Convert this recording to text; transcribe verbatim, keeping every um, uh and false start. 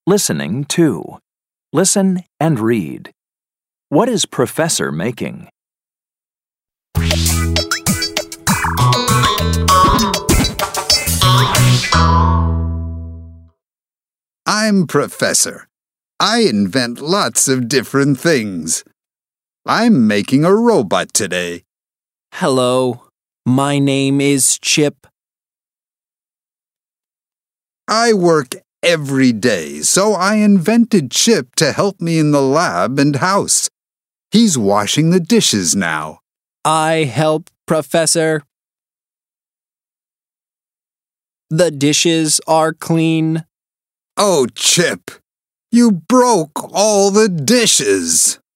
Listening two. Listen and read. What is Professor making? I'm Professor. I invent lots of different things. I'm making a robot today. Hello, my name is Chip. I work every day, so I invented Chip to help me in the lab and house. He's washing the dishes now. I help, Professor. The dishes are clean. Oh, Chip, you broke all the dishes.